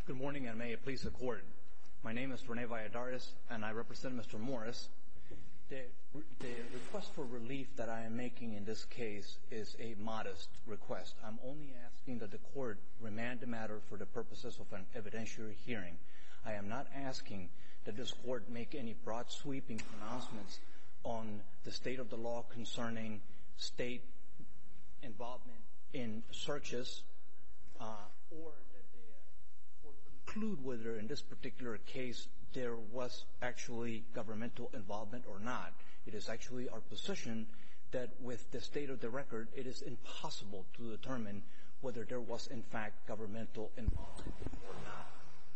Good morning, and may it please the Court. My name is Rene Valladares, and I represent Mr. Morris. The request for relief that I am making in this case is a modest request. I'm only asking that the Court remand the matter for the purposes of an evidentiary hearing. I am not asking that this Court make any broad sweeping pronouncements on the state of the law concerning state involvement in searches, or that the Court conclude whether in this particular case there was actually governmental involvement or not. It is actually our position that with the state of the record, it is impossible to determine whether there was in fact governmental involvement or not.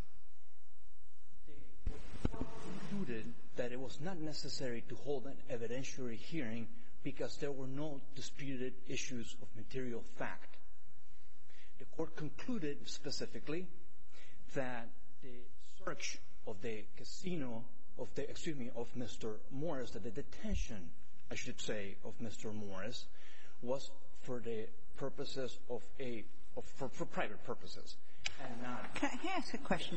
The Court concluded that it was not necessary to hold an evidentiary hearing because there were no disputed issues of material fact. The Court concluded specifically that the search of the casino of Mr. Morris, that the detention, I should say, of Mr. Morris was for the purposes of for private purposes and not. Can I ask a question?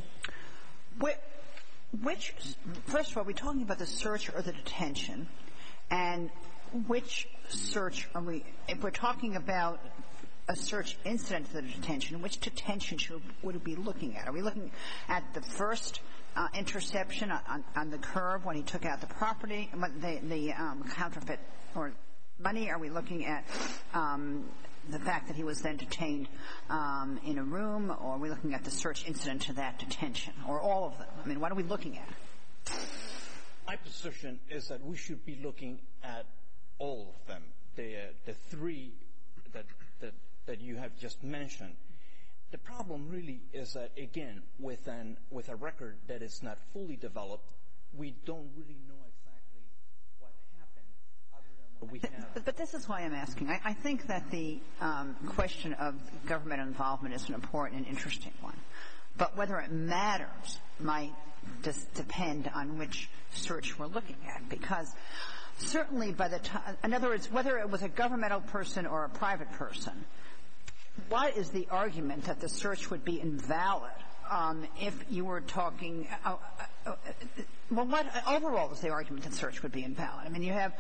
First of all, are we talking about the search or the detention? And which search are we, if we're talking about a search incident to the detention, which detention would we be looking at? Are we looking at the first interception on the curb when he took out the property, the counterfeit or money? Are we looking at the fact that he was then detained in a room, or are we looking at the search incident to that detention, or all of them? I mean, what are we looking at? My position is that we should be looking at all of them, the three that you have just mentioned. The problem really is that, again, with a record that is not fully developed, we don't really know exactly what happened other than what we have. But this is why I'm asking. I think that the question of government involvement is an important and interesting one. But whether it matters might depend on which search we're looking at, because certainly by the time, in other words, whether it was a governmental person or a private person, what is the argument that the search would be invalid if you were talking well, what overall is the argument that search would be invalid? I mean, you have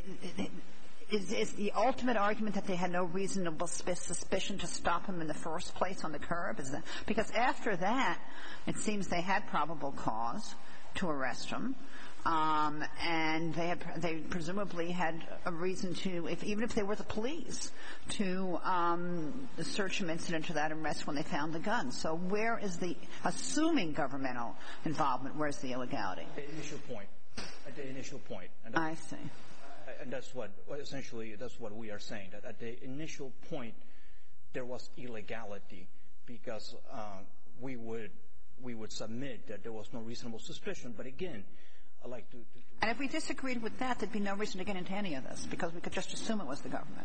is the ultimate argument that they had no reasonable suspicion to stop him in the first place on the curb? Is that because after that, it seems they had probable cause to arrest him, and they presumably had a reason to, even if they were the police, to search him incident to that arrest when they found the gun. So where is the, assuming governmental involvement, where's the illegality? The initial point. At the initial point. I see. And that's what, essentially, that's what we are saying, that at the initial point, there was illegality because we would submit that there was no reasonable suspicion. But again, I'd like to And if we disagreed with that, there'd be no reason to get into any of this, because we could just assume it was the government.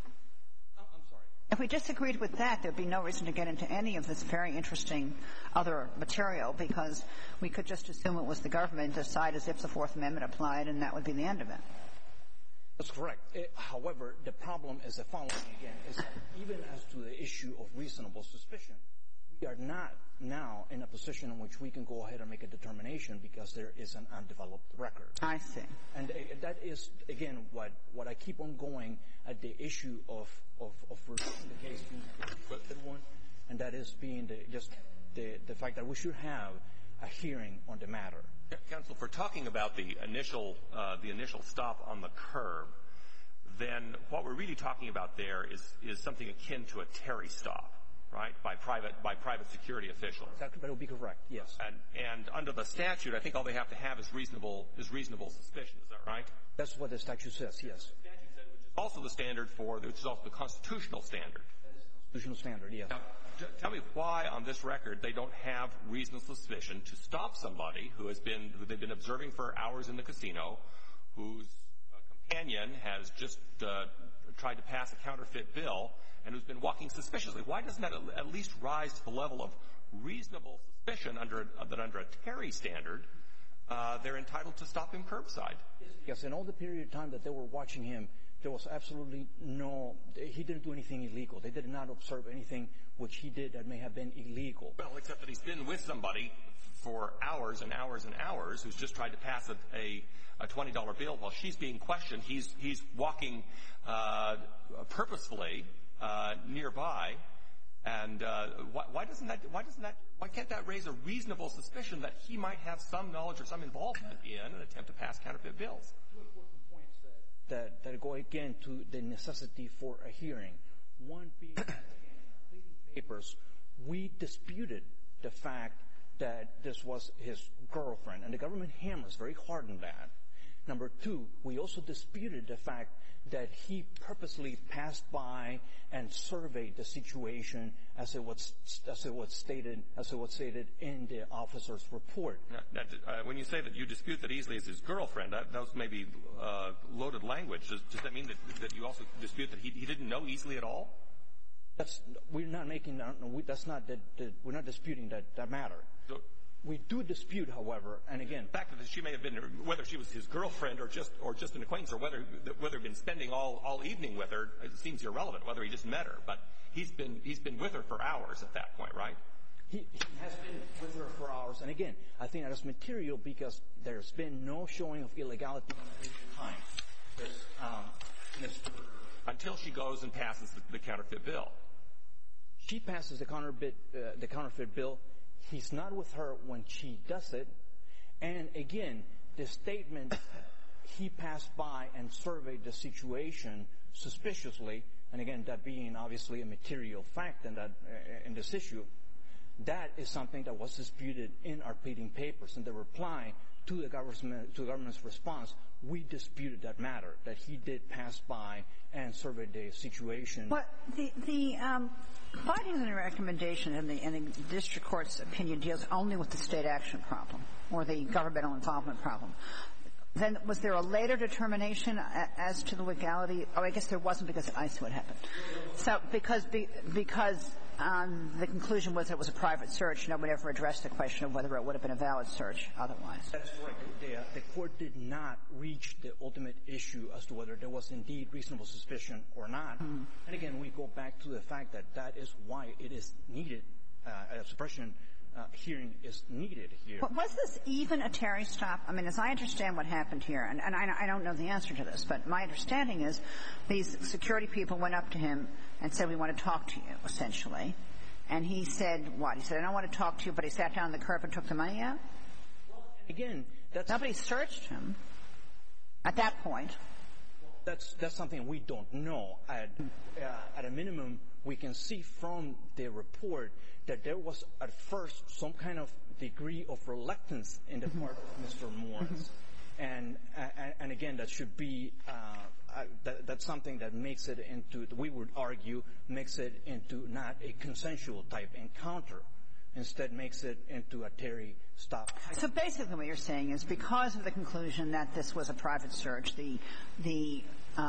I'm sorry. If we disagreed with that, there'd be no reason to get into any of this very interesting other material, because we could just assume it was the government, decide as if the Fourth Amendment applied, and that would be the end of it. That's correct. However, the problem is the following, again, is that even as to the issue of reasonable suspicion, we are not now in a position in which we can go ahead and make a determination because there is an undeveloped record. I see. And that is, again, what I keep on going at the issue of the case being the equipped one, and that is being the fact that we should have a hearing on the matter. Counsel, if we're talking about the initial stop on the curb, then what we're really talking about there is something akin to a Terry stop, right, by private security officials. That would be correct, yes. And under the statute, I think all they have to have is reasonable suspicion. Is that right? That's what the statute says, yes. The statute says, which is also the standard which is also the constitutional standard. That is the constitutional standard, yes. Now, tell me why on this record they don't have reasonable suspicion to stop somebody who they've been observing for hours in the casino, whose companion has just tried to pass a counterfeit bill, and who's been walking suspiciously. Why doesn't that at least rise to the level of reasonable suspicion that under a Terry standard they're entitled to stop him curbside? Yes, in all the period of time that they were watching him, There was absolutely no – he didn't do anything illegal. They did not observe anything which he did that may have been illegal. Well, except that he's been with somebody for hours and hours and hours who's just tried to pass a $20 bill while she's being questioned. He's walking purposefully nearby. And why can't that raise a reasonable suspicion that he might have some knowledge or some involvement in an attempt to pass counterfeit bills? Two important points that go again to the necessity for a hearing. One being, again, in our pleading papers, we disputed the fact that this was his girlfriend, and the government hammers very hard on that. Number two, we also disputed the fact that he purposely passed by and surveyed the situation as it was stated in the officer's report. When you say that you dispute that Easley is his girlfriend, that was maybe loaded language. Does that mean that you also dispute that he didn't know Easley at all? We're not disputing that matter. So, we do dispute, however, and again, the fact that she may have been, whether she was his girlfriend or just an acquaintance, or whether he'd been spending all evening with her, it seems irrelevant. Whether he just met her, but he's been with her for hours at that point, right? He has been with her for hours, and again, I think that is material because there's been no showing of illegality at any time. Until she goes and passes the counterfeit bill. She passes the counterfeit bill. He's not with her when she does it. And again, the statement he passed by and surveyed the situation suspiciously, and again, that being obviously a material fact in this issue, that is something that was disputed in our pleading papers. In the reply to the government's response, we disputed that matter, that he did pass by and survey the situation. But the findings and recommendation in the district court's opinion deals only with the state action problem or the governmental involvement problem. Then was there a later determination as to the legality? Oh, I guess there wasn't because I see what happened. So because the conclusion was it was a private search, nobody ever addressed the question of whether it would have been a valid search otherwise. That is correct. The court did not reach the ultimate issue as to whether there was indeed reasonable suspicion or not. Mm-hmm. And again, we go back to the fact that is why it is needed, a suppression hearing is needed here. But was this even a Terry stop? I mean, as I understand what happened here, and I don't know the answer to this, but my understanding is these security people went up to him and said, we want to talk to you, essentially. And he said what? He said, I don't want to talk to you, but he sat down on the curb and took the money out? Well, again, nobody searched him at that point. That's something we don't know. At a minimum, we can see from the report that there was at first some kind of degree of reluctance in the part of Mr. Morris. And again, that should be that's something that makes it into, we would argue, makes it into not a consensual type encounter. Instead makes it into a Terry stop. So basically what you're saying is because of the conclusion that this was a private search, the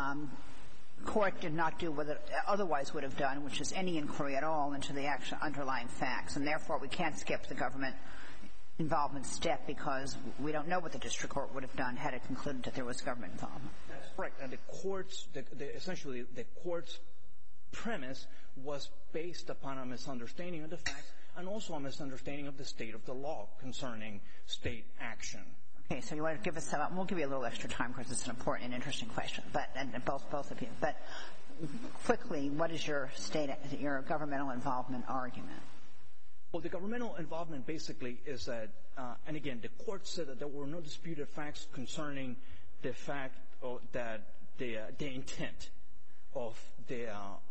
court did not do what it otherwise would have done, which is any inquiry at all into the actual underlying facts, and therefore we can't skip the government involvement step because we don't know what the district court would have done had it concluded that there was government involvement. That's correct. And the court's, essentially the court's premise was based upon a misunderstanding of the facts and also a misunderstanding of the state of the law concerning state action. Okay, so you want to give us some, we'll give you a little extra time because it's an important and interesting question, but, and both of you. But quickly, what is your governmental involvement argument? Well, the governmental involvement basically is that, and again, the court said that there were no disputed facts concerning the fact that the intent of the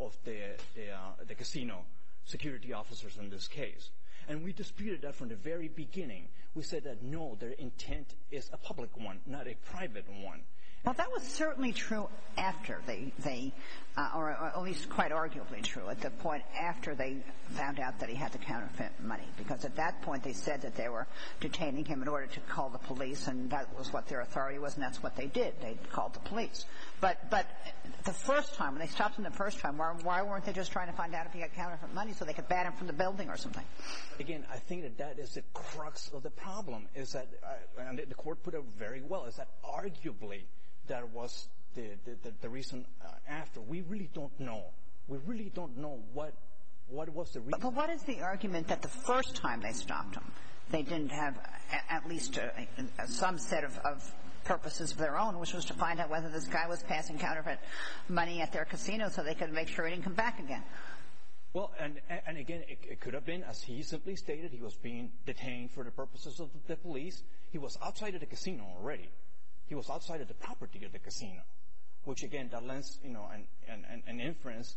casino security officers in this case. And we disputed that from the very beginning. We said that, no, their intent is a public one, not a private one. Well, that was certainly true after they or at least quite arguably true, at the point after they found out that he had the counterfeit money. Because at that point they said that they were detaining him in order to call the police, and that was what their authority was, and that's what they did. They called the police. But the first time, when they stopped him the first time, why weren't they just trying to find out if he had counterfeit money so they could ban him from the building or something? Again, I think that is the crux of the problem, is that, and the court put it very well, is that arguably that was the reason after. We really don't know. We really don't know what was the reason. But what is the argument that the first time they stopped him, they didn't have at least some set of purposes of their own, which was to find out whether this guy was passing counterfeit money at their casino so they could make sure he didn't come back again? Well, and again, it could have been, as he simply stated, he was being detained for the purposes of the police. He was outside of the casino already. He was outside of the property of the casino, which again, that lends, an inference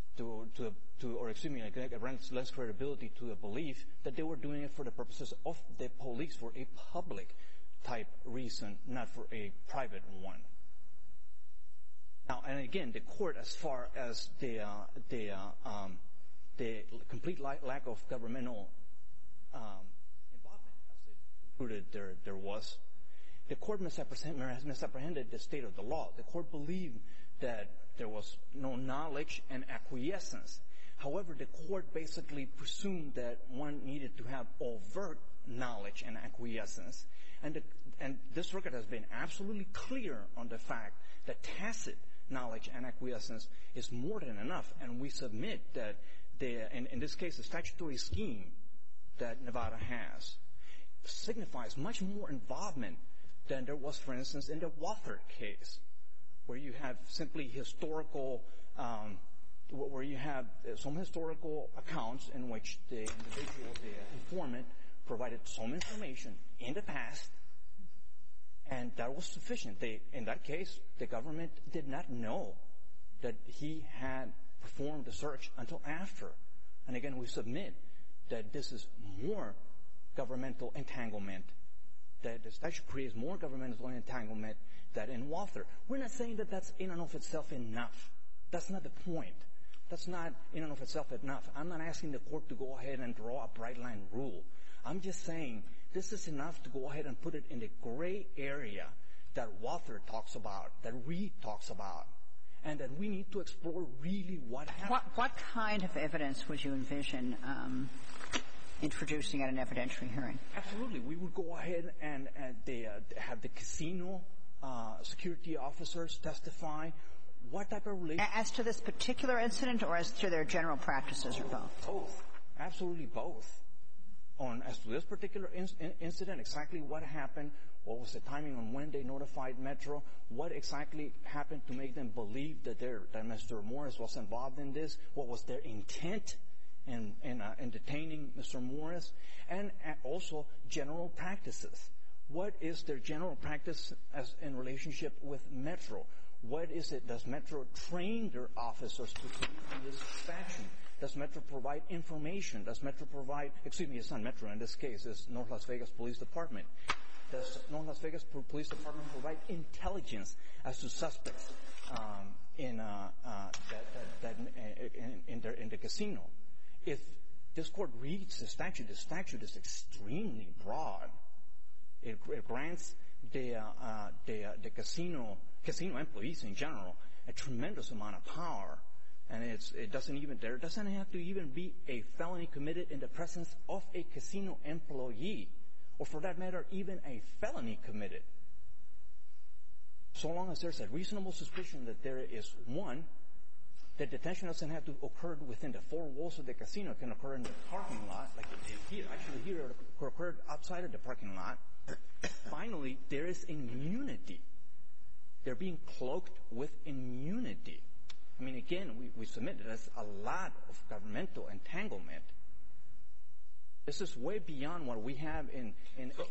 lends credibility to the belief that they were doing it for the purposes of the police, for a public type reason, not for a private one. Now, and again, the court, as far as the complete lack of governmental involvement, as it concluded there was, the court misapprehended the state of the law. The court believed that there was no knowledge and acquiescence. However, the court basically presumed that one needed to have overt knowledge and acquiescence. And this circuit has been absolutely clear on the fact that tacit knowledge and acquiescence is more than enough. And we submit that in this case, the statutory scheme that Nevada has signifies much more involvement than there was, for instance, in the Walther case, where you have simply historical, where you have some historical accounts in which the individual, the informant, provided some information in the past, and that was sufficient. In that case, the government did not know that he had performed the search until after. And again, we submit that this is more governmental entanglement, that the statute creates more governmental entanglement than in Walther. We're not saying that that's in and of itself enough. That's not the point. That's not in and of itself enough. I'm not asking the court to go ahead and draw a bright line rule. I'm just saying this is enough to go ahead and put it in the gray area that Walther talks about, that Reed talks about, and that we need to explore really what happened. What kind of evidence would you envision introducing at an evidentiary hearing? Absolutely. We would go ahead and have the casino security officers testify. What type of relation? As to this particular incident or as to their general practices or both? Both. Absolutely both. As to this particular incident, exactly what happened, what was the timing on when they notified Metro, what exactly happened to make them believe that Mr. Morris was involved in this, what was their intent in detaining Mr. Morris, and also general practices. What is their general practice as in relationship with Metro? What is it? Does Metro train their officers to do this statute? Does Metro provide information? Does Metro provide, it's not Metro in this case, it's North Las Vegas Police Department. Does North Las Vegas Police Department provide intelligence as to suspects in the casino? If this court reads the statute is extremely broad. It grants the casino employees in general a tremendous amount of power. And there doesn't have to even be a felony committed in the presence of a casino employee, or for that matter, even a felony committed. So long as there's a reasonable suspicion that there is one, the detention doesn't have to occur within the four walls of the casino. It can occur in the parking lot, like it did here. Actually, here it occurred outside of the parking lot. Finally, there is immunity. They're being cloaked with immunity. I mean, again, we submit that there's a lot of governmental entanglement. This is way beyond what we have in. So,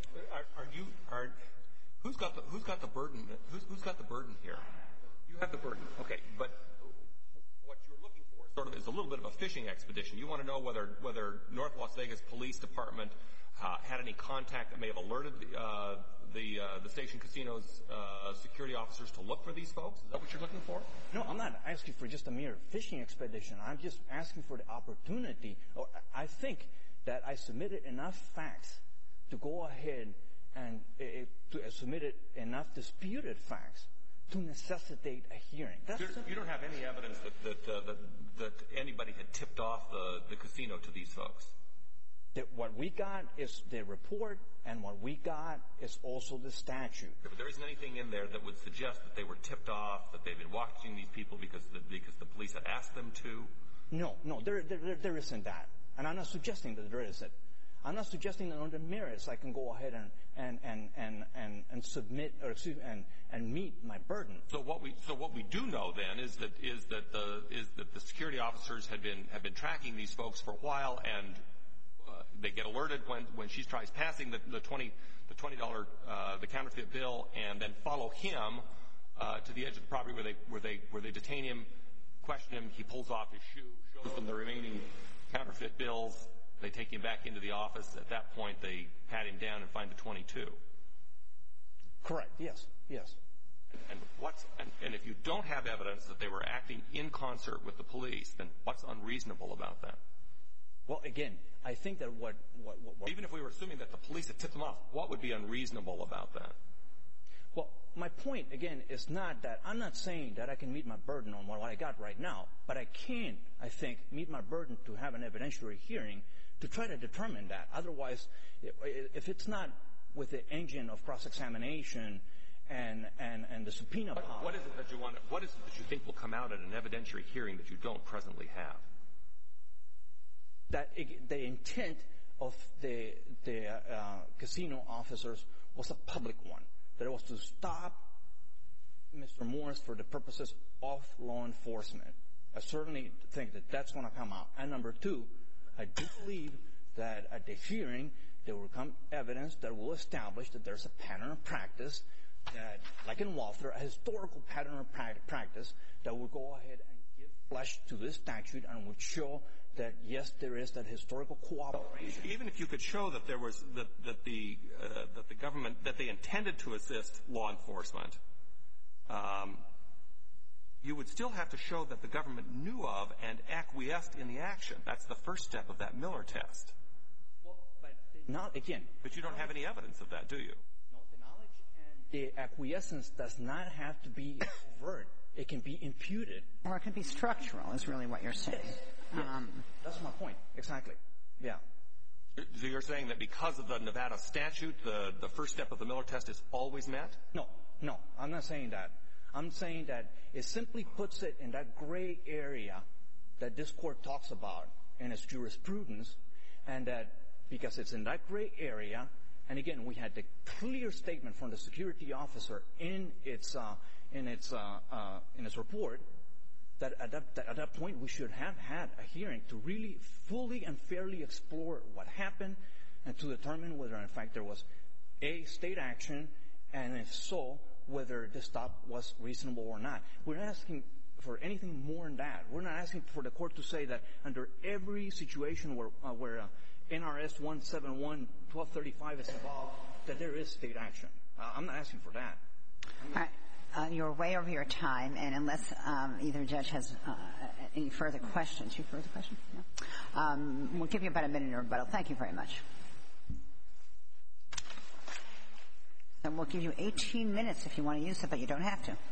who's got the burden? Who's got the burden here? You have the burden, okay. But what you're looking for sort of is a little bit of a fishing expedition. You want to know whether North Las Vegas Police Department had any contact that may have alerted the station casino's security officers to look for these folks? Is that what you're looking for? No, I'm not asking for just a mere fishing expedition. I'm just asking for the opportunity. I think that I submitted enough facts to go ahead and to submit enough disputed facts to necessitate a hearing. You don't have any evidence that anybody had tipped off the casino to these folks? what we got is the report, and what we got is also the statute. But there isn't anything in there that would suggest that they were tipped off, that they've been watching these people because the police had asked them to? No, there isn't that. And I'm not suggesting that there isn't. I'm not suggesting that on the merits I can go ahead and submit and meet my burden. So what we do know then is that the security officers have been tracking these folks for a while, and they get alerted when she tries passing the $20 the counterfeit bill, and then follow him to the edge of the property where they detain him, question him. He pulls off his shoe, shows them the remaining counterfeit bills. They take him back into the office. At that point, they pat him down and find the 22. Correct. Yes. And if you don't have evidence that they were acting in concert with the police, then what's unreasonable about that? Well, again, I think that what even if we were assuming that the police had tipped them off, what would be unreasonable about that? Well, my point, again, is not that I'm not saying that I can meet my burden on what I got right now, but I can, I think, meet my burden to have an evidentiary hearing to try to determine that. Otherwise, if it's not with the engine of cross-examination and the subpoena power. What is it that you want? What is it that you think will come out at an evidentiary hearing that you don't presently have? That the intent of the casino officers was a public one. That it was to stop Mr. Morris for the purposes of law enforcement. I certainly think that that's going to come out. And number two, I do believe that at the hearing there will come evidence that will establish that there's a pattern of practice that, like in Walther, a historical pattern of practice that will go ahead and give flesh to this statute and would show that, yes, there is that historical cooperation. Even if you could show that there was that the government, that they intended to assist law enforcement, you would still have to show that the government knew of and acquiesced in the action. That's the first step of that Miller test. Well, but not again. But you don't have any evidence of that, do you? No, the knowledge and the acquiescence does not have to be overt. It can be imputed. Or it can be structural, is really what you're saying. Yes. That's my point. Exactly. Yeah. So you're saying that because of the Nevada statute, the first step of the Miller test is always met? No. I'm not saying that. I'm saying that it simply puts it in that gray area that this court talks about in its jurisprudence, and that because it's in that gray area, and again, we had the clear statement from the security officer in its report that at that point we should have had a hearing to really fully and fairly explore what happened and to determine whether in fact there was a state action, and if so, whether the stop was reasonable or not. We're not asking for anything more than that. We're not asking for the court to say that under every situation where NRS 171-1235 is involved, that there is state action. I'm not asking for that. All right. You're way over your time, and unless either judge has any further questions. You further questions? No? We'll give you about a minute in rebuttal. Thank you very much. And we'll give you 18 minutes if you want to use it, but you don't have to.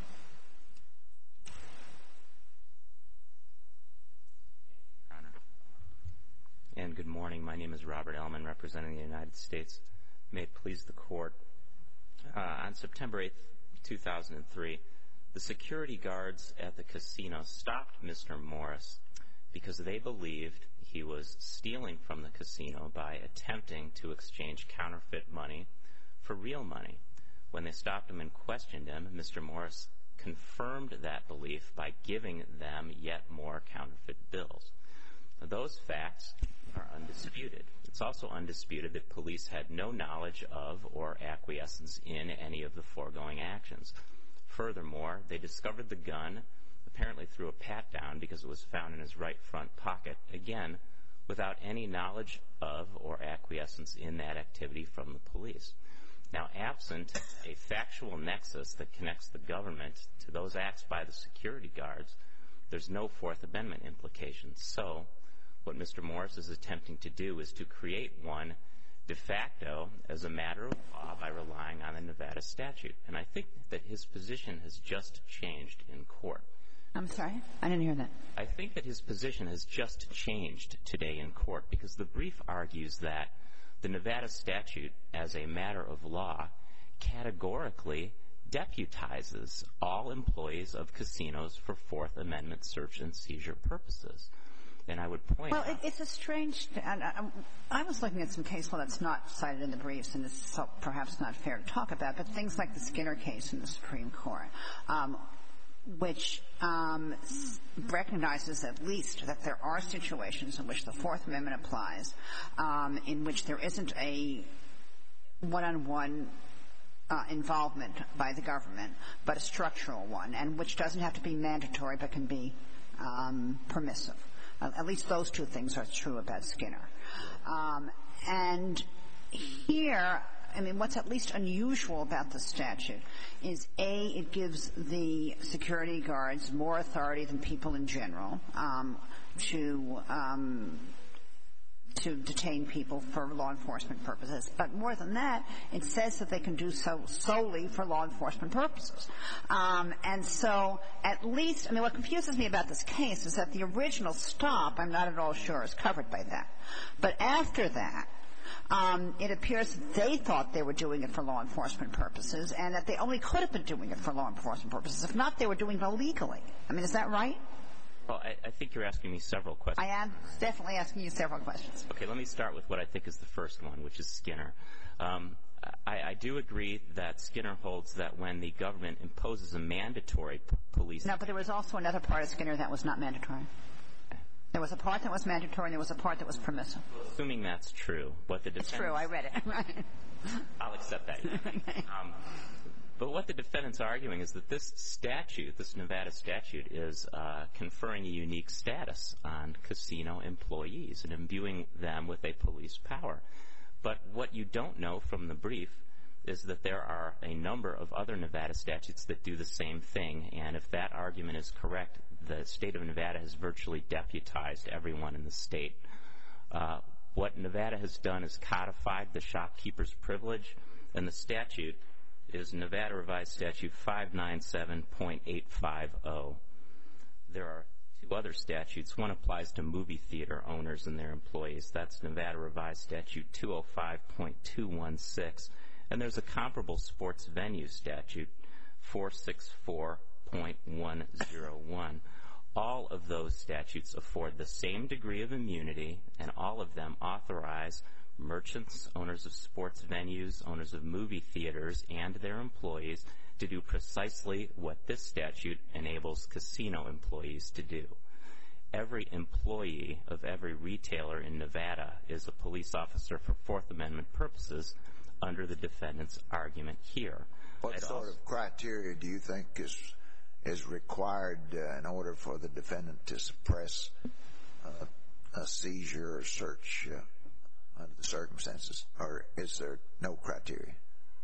And good morning. My name is Robert Ellman, representing the United States. May it please the Court. On September 8th, 2003, the security guards at the casino stopped Mr. Morris because they believed he was stealing from the casino by attempting to exchange counterfeit money for real money. When they stopped him and questioned him, Mr. Morris confirmed that belief by giving them yet more counterfeit bills. Now, those facts are undisputed. It's also undisputed that police had no knowledge of or acquiescence in any of the foregoing actions. Furthermore, they discovered the gun, apparently through a pat-down because it was found in his right front pocket, again, without any knowledge of or acquiescence in that activity from the police. Now, absent a factual nexus that connects the government to those acts by the security guards, there's no Fourth Amendment implications. So what Mr. Morris is attempting to do is to create one de facto as a matter of law by relying on a Nevada statute. And I think that his position has just changed in court. I'm sorry? I didn't hear that. I think that his position has just changed today in court because the brief argues that the Nevada statute, as a matter of law, categorically deputizes all employees of casinos for Fourth Amendment search and seizure purposes. And I would point out... Well, it's a strange... I was looking at some case law that's not cited in the briefs, and it's perhaps not fair to talk about, but things like the Skinner case in the Supreme Court, which recognizes at least that there are situations in which the Fourth Amendment applies, in which there isn't a one-on-one involvement by the government, but a structural one, and which doesn't have to be mandatory but can be permissive. At least those two things are true about Skinner. And here, I mean, what's at least unusual about the statute is, A, it gives the security guards more authority than people in general to detain people for law enforcement purposes. But more than that, it says that they can do so solely for law enforcement purposes. And so at least, I mean, what confuses me about this case is that the original stop, I'm not at all sure, is covered by that. But after that, it appears that they thought they were doing it for law enforcement purposes and that they only could have been doing it for law enforcement purposes. If not, they were doing it illegally. I mean, is that right? Well, I think you're asking me several questions. I am definitely asking you several questions. Okay, let me start with what I think is the first one, which is Skinner. I do agree that Skinner holds that when the government imposes a mandatory police... No, but there was also another part of Skinner that was not mandatory. There was a part that was mandatory and there was a part that was permissive. Assuming that's true, what the defendants... It's true, I read it. I'll accept that. Okay. But what the defendants are arguing is that this statute, this Nevada statute, is conferring a unique status on casino employees and imbuing them with a police power. But what you don't know from the brief is that there are a number of other Nevada statutes that do the same thing, and if that argument is correct, the state of Nevada has virtually deputized everyone in the state. What Nevada has done is codified the shopkeeper's privilege, and the statute is Nevada Revised Statute 597.850. There are two other statutes. One applies to movie theater owners and their employees. That's Nevada Revised Statute 205.216. And there's a comparable sports venue statute, 464.101. All of those statutes afford the same degree of immunity, and all of them authorize merchants, owners of sports venues, owners of movie theaters, and their employees to do precisely what this statute enables casino employees to do. Every employee of every retailer in Nevada is a police officer for Fourth Amendment purposes under the defendant's argument here. What sort of criteria do you think is required in order for the defendant to suppress a seizure or search under the circumstances, or is there no criteria?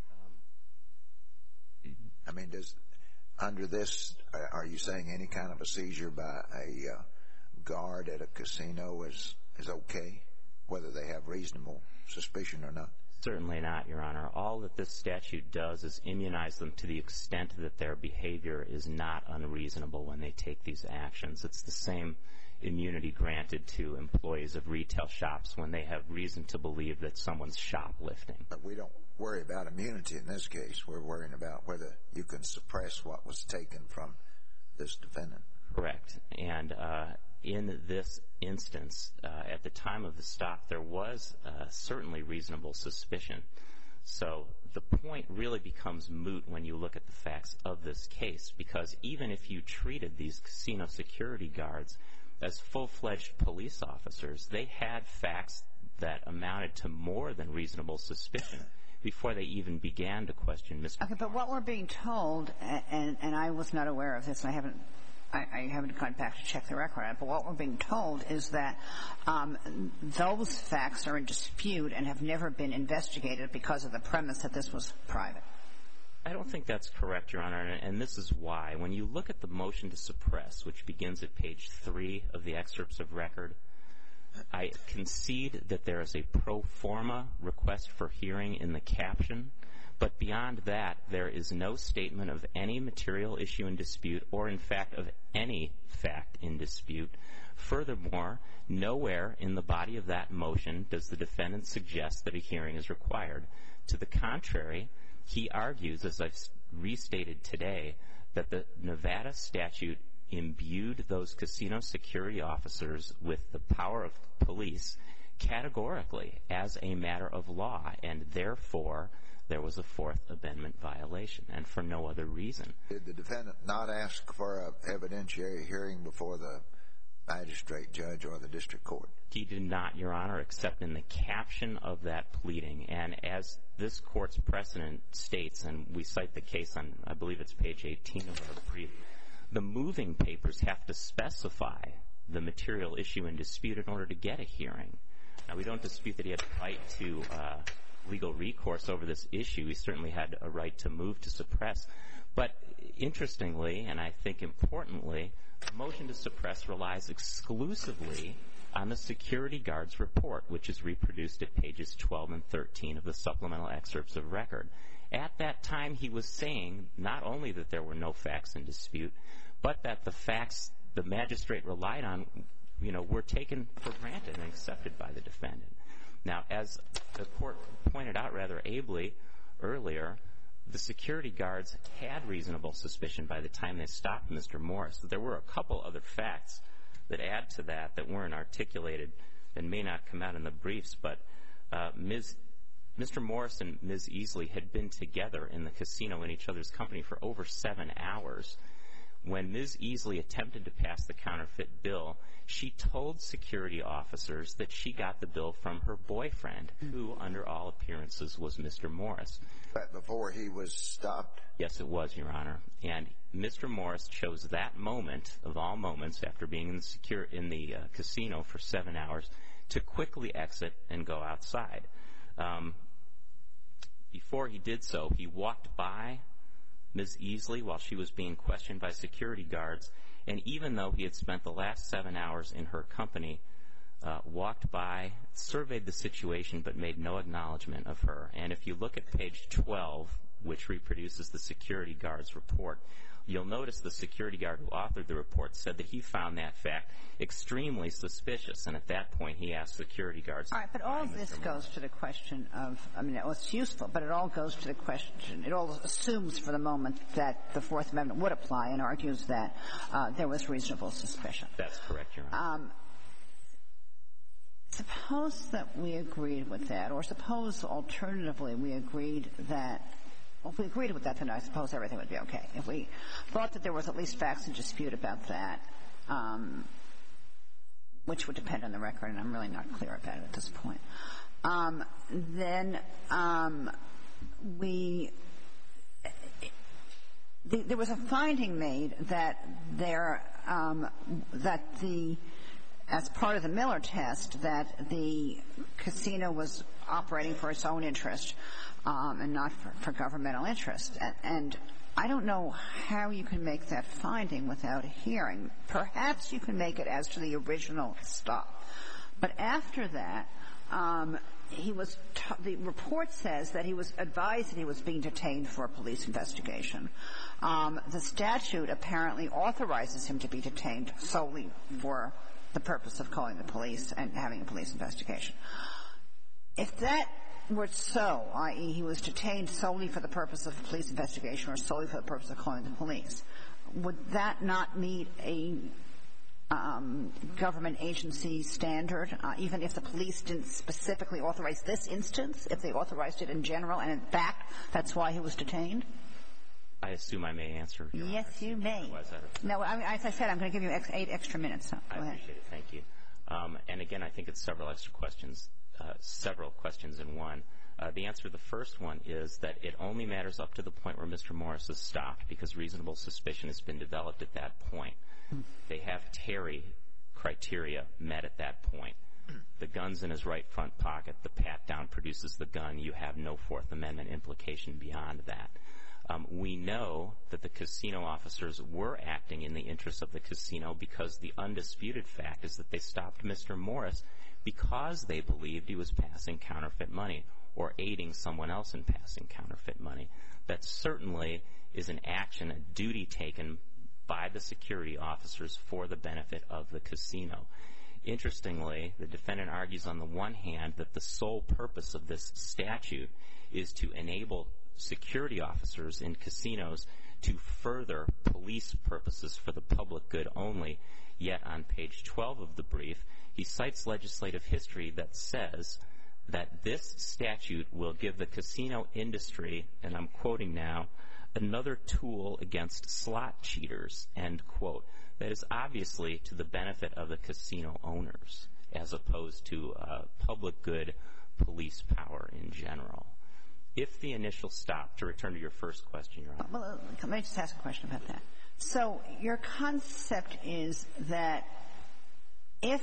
I mean, under this, are you saying any kind of a seizure by a guard at a casino is okay, whether they have reasonable suspicion or not? Certainly not, Your Honor. All that this statute does is immunize them to the extent that their behavior is not unreasonable when they take these actions. It's the same immunity granted to employees of retail shops when they have reason to believe that someone's shoplifting. But we don't worry about immunity in this case. We're worrying about whether you can suppress what was taken from this defendant. Correct. And in this instance, at the time of the stop, there was certainly reasonable suspicion. So the point really becomes moot when you look at the facts of this case, because even if you treated these casino security guards as full-fledged police officers, they had facts that amounted to more than reasonable suspicion before they even began to question Mr. Okay, but what we're being told, and I was not aware of this, I haven't gone back to check the record on it, but what we're being told is that those facts are in dispute and have never been investigated because of the premise that this was private. I don't think that's correct, Your Honor, and this is why. When you look at the motion to suppress, which begins at page 3 of the excerpts of record, I concede that there is a pro forma request for hearing in the caption, but beyond that, there is no statement of any material issue in dispute or, in fact, of any fact in dispute Furthermore, nowhere in the body of that motion does the defendant suggest that a hearing is required. To the contrary, he argues, as I've restated today, that the Nevada statute imbued those casino security officers with the power of police categorically as a matter of law, and therefore there was a Fourth Amendment violation, and for no other reason. Did the defendant not ask for an evidentiary hearing before the magistrate judge or the district court? He did not, Your Honor, except in the caption of that pleading. And as this Court's precedent states, and we cite the case on, I believe it's page 18 of our brief, the moving papers have to specify the material issue in dispute in order to get a hearing. Now, we don't dispute that he had a right to legal recourse over this issue. He certainly had a right to move to suppress. But interestingly, and I think importantly, the motion to suppress relies exclusively on the security guard's report, which is reproduced at pages 12 and 13 of the supplemental excerpts of record. At that time, he was saying not only that there were no facts in dispute, but that the facts the magistrate relied on, were taken for granted and accepted by the defendant. Now, as the Court pointed out rather ably earlier, the security guards had reasonable suspicion by the time they stopped Mr. Morris. There were a couple other facts that add to that weren't articulated and may not come out in the briefs, but Mr. Morris and Ms. Easley had been together in the casino in each other's company for over 7 hours. When Ms. Easley attempted to pass the counterfeit bill, she told security officers that she got the bill from her boyfriend, who, under all appearances, was Mr. Morris. But before he was stopped? Yes, it was, Your Honor. And Mr. Morris chose that moment, of all moments, after being in the casino for 7 hours, to quickly exit and go outside. Before he did so, he walked by Ms. Easley while she was being questioned by security guards, and even though he had spent the last 7 hours in her company, walked by, surveyed the situation, but made no acknowledgement of her. And if you look at page 12, which reproduces the security guard's report, you'll notice the security guard who authored the report said that he found that fact extremely suspicious, and at that point he asked security guards. All right, but all this goes to the question of, it's useful, but it all goes to the question, it all assumes for the moment that the Fourth Amendment would apply and argues that there was reasonable suspicion. That's correct, Your Honor. Suppose that we agreed with that, or suppose alternatively we agreed that, well, if we agreed with that, then I suppose everything would be okay. If we thought that there was at least facts in dispute about that, which would depend on the record, and I'm really not clear about it at this point, then there was a finding made that as part of the Miller test, that the casino was operating for its own interest and not for governmental interest. And I don't know how you can make that finding without a hearing. Perhaps you can make it as to the original stop. But after that, the report says that he was advised that he was being detained for a police investigation. The statute apparently authorizes him to be detained solely for the purpose of calling the police and having a police investigation. If that were so, i.e., he was detained solely for the purpose of a police investigation or solely for the purpose of calling the police, would that not meet a government agency standard, even if the police didn't specifically authorize this instance, if they authorized it in general, and in fact that's why he was detained? I assume I may answer. Yes, you may. No, as I said, I'm going to give you 8 extra minutes. So go ahead. I appreciate it. Thank you. And again, I think it's several questions in one. The answer to the first one is that it only matters up to the point where Mr. Morris is stopped, because reasonable suspicion has been developed at that point. They have Terry criteria met at that point. The gun's in his right front pocket. The pat-down produces the gun. You have no Fourth Amendment implication beyond that. We know that the casino officers were acting in the interest of the casino because the undisputed fact is that they stopped Mr. Morris because they believed he was passing counterfeit money or aiding someone else in passing counterfeit money. That certainly is an action, a duty taken by the security officers for the benefit of the casino. Interestingly, the defendant argues on the one hand that the sole purpose of this statute is to enable security officers in casinos to further police purposes for the public good only. Yet on page 12 of the brief, he cites legislative history that says that this statute will give the casino industry, and I'm quoting now, another tool against slot cheaters, end quote. That is obviously to the benefit of the casino owners as opposed to public good police power in general. If the initial stop, to return to your first question, Your Honor. Well, let me just ask a question about that. So your concept is that if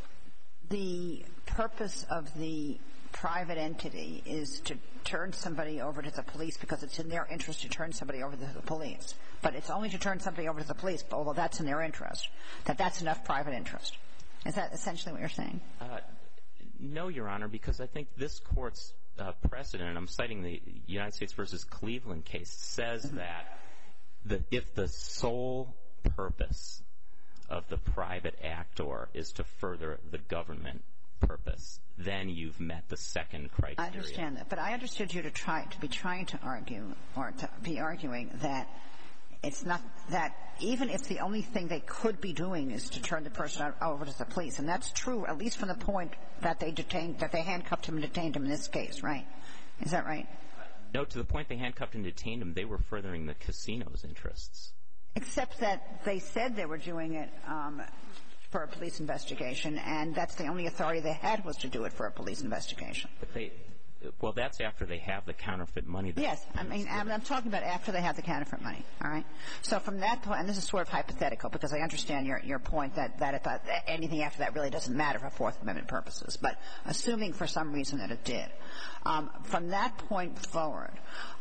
the purpose of the private entity is to turn somebody over to the police because it's in their interest to turn somebody over to the police, but it's only to turn somebody over to the police, but although that's in their interest, that's enough private interest. Is that essentially what you're saying? No, Your Honor, because I think this Court's precedent, and I'm citing the United States versus Cleveland case, says that if the sole purpose of the private actor is to further the government purpose, then you've met the second criteria. I understand that, but I understood you to be trying to argue, or to be arguing that it's not that even if the only thing they could be doing is to turn the person over to the police, and that's true at least from the point that they handcuffed him and detained him in this case, right? Is that right? No, to the point they handcuffed and detained him, they were furthering the casino's interests. Except that they said they were doing it for a police investigation, and that's the only authority they had was to do it for a police investigation. Well, that's after they have the counterfeit money. Yes. I mean, I'm talking about after they have the counterfeit money, all right? So from that point, and this is sort of hypothetical because I understand your point that anything after that really doesn't matter for Fourth Amendment purposes, but assuming for some reason that it did. From that point forward,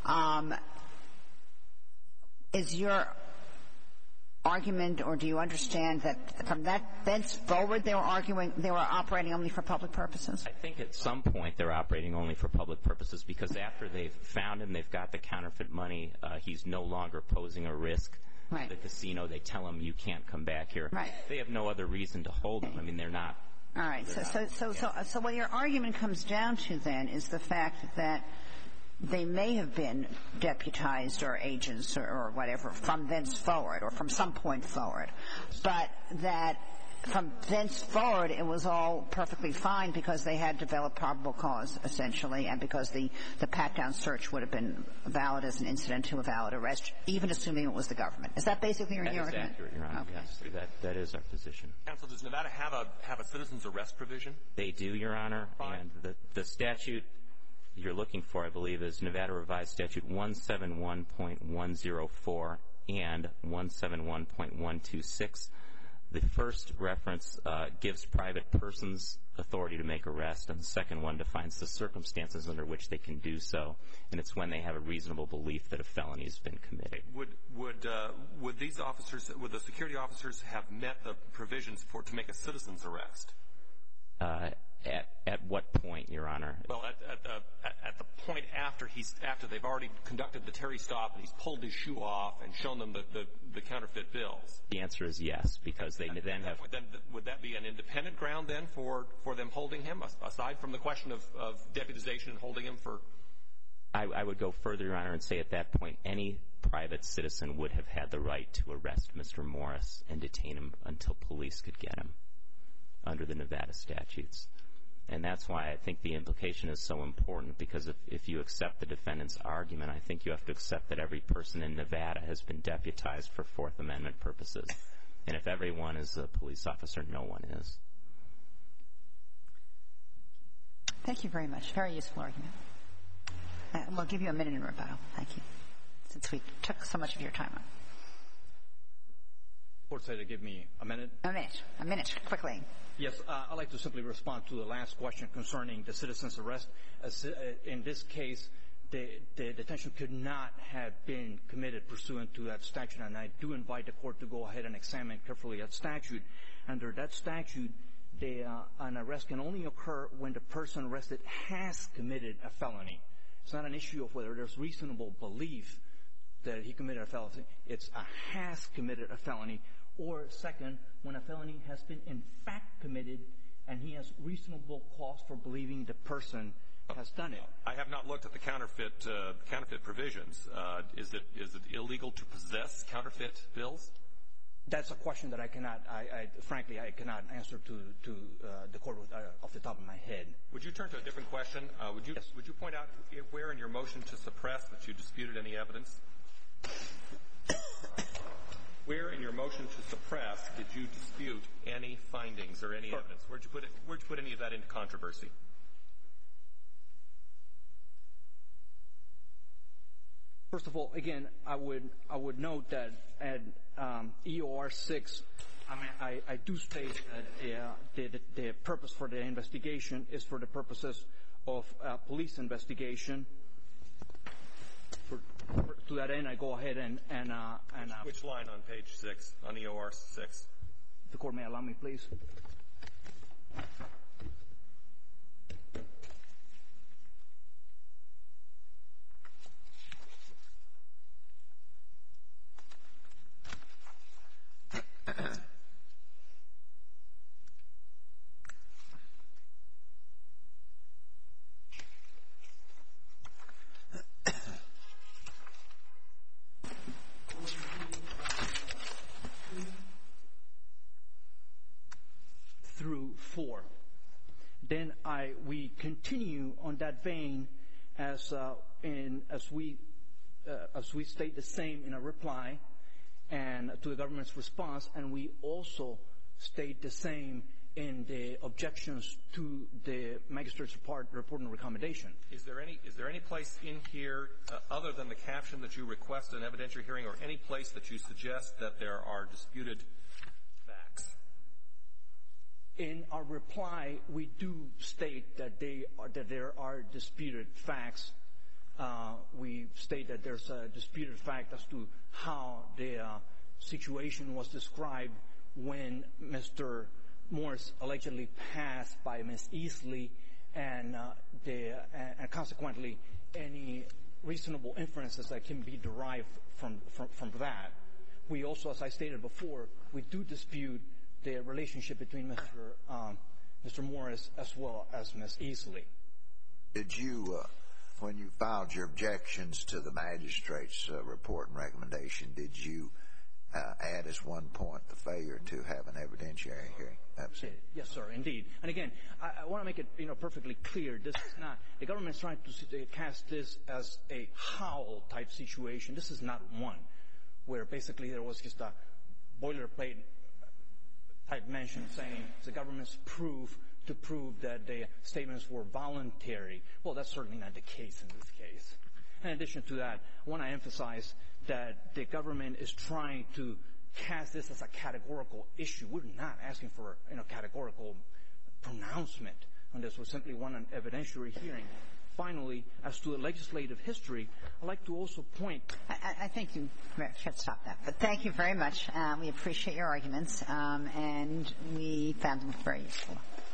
is your argument, or do you understand that from that thence forward they were operating only for public purposes? I think at some point they're operating only for public purposes because after they've found him, they've got the counterfeit money, he's no longer posing a risk to the casino. They tell him you can't come back here. Right. They have no other reason to hold him. I mean, they're not. All right. So what your argument comes down to then is the fact that they may have been deputized or agents or whatever from thence forward or from some point forward, but that from thence forward it was all perfectly fine because they had developed probable cause, essentially, and because the pat-down search would have been valid as an incident to a valid arrest, even assuming it was the government. Is that basically your argument? That is accurate, Your Honor. Okay. Yes, that is our position. Counsel, does Nevada have a citizen's arrest provision? They do, Your Honor. Fine. And the statute you're looking for, I believe, is Nevada Revised Statute 171.104 and 171.126. The first reference gives private persons authority to make arrest, and the second one defines the circumstances under which they can do so, and it's when they have a reasonable belief that a felony has been committed. Would these officers, would the security officers have met the provisions to make a citizen's arrest? At what point, Your Honor? Well, at the point after they've already conducted the Terry stop and he's pulled his shoe off and shown them the counterfeit bills. The answer is yes, because they then have. Then would that be an independent ground then for them holding him, aside from the question of deputization and holding him for? I would go further, Your Honor, and say at that point any private citizen would have had the right to arrest Mr. Morris and detain him until police could get him under the Nevada statutes. And that's why I think the implication is so important, because if you accept the defendant's argument, I think you have to accept that every person in Nevada has been deputized for Fourth Amendment purposes. And if everyone is a police officer, no one is. Thank you very much. Very useful argument. We'll give you a minute in rebuttal. Thank you. Since we took so much of your time up. The court said to give me a minute. A minute, quickly. Yes, I'd like to simply respond to the last question concerning the citizen's arrest. In this case, the detention could not have been committed pursuant to that statute, and I do invite the court to go ahead and examine carefully that statute. Under that statute, an arrest can only occur when the person arrested has committed a felony. It's not an issue of whether there's reasonable belief that he committed a felony. It's a has committed a felony. Or second, when a felony has been in fact committed and he has reasonable cause for believing the person has done it. I have not looked at the counterfeit provisions. Is it illegal to possess counterfeit bills? That's a question that I cannot, frankly, I cannot answer to the court off the top of my head. Would you turn to a different question? Yes. Would you point out where in your motion to suppress that you disputed any evidence? Where in your motion to suppress did you dispute any findings or any evidence? Where'd you put any of that into controversy? First of all, again, I would note that at EOR 6, I do state that the purpose for the investigation is for the purposes of police investigation. To that end, I go ahead and which line on page 6 on EOR 6? The court may allow me, please. Through 4. Then we continue on that vein as we state the same in a reply and to the government's response, and we also state the same in the objections to the magistrate's report and recommendation. Is there any place in here other than the caption that you request an evidentiary hearing, or any place that you suggest that there are disputed facts? In our reply, we do state that there are disputed facts. We state that there's a disputed fact as to how the situation was described when Mr. Morris allegedly passed by Ms. Easley, and consequently any reasonable inferences that can be derived from that. We also, as I stated before, we do dispute the relationship between Mr. Morris as well as Ms. Easley. Did you, when you filed your objections to the magistrate's report and recommendation, did you add as one point the failure to have an evidentiary hearing? Absolutely. Yes, sir, indeed. And again, I want to make it perfectly clear. This is not the government's trying to cast this as a Howell type situation. This is not one where basically there was just a boilerplate type mention saying it's the government's proof to prove that the statements were voluntary. Well, that's certainly not the case in this case. In addition to that, I want to emphasize that the government is trying to cast this as a categorical issue. We're not asking for a categorical pronouncement on this. We simply want an evidentiary hearing. Finally, as to the legislative history, I'd like to also point. I think you should stop that. But thank you very much. We appreciate your arguments, and we found them very useful.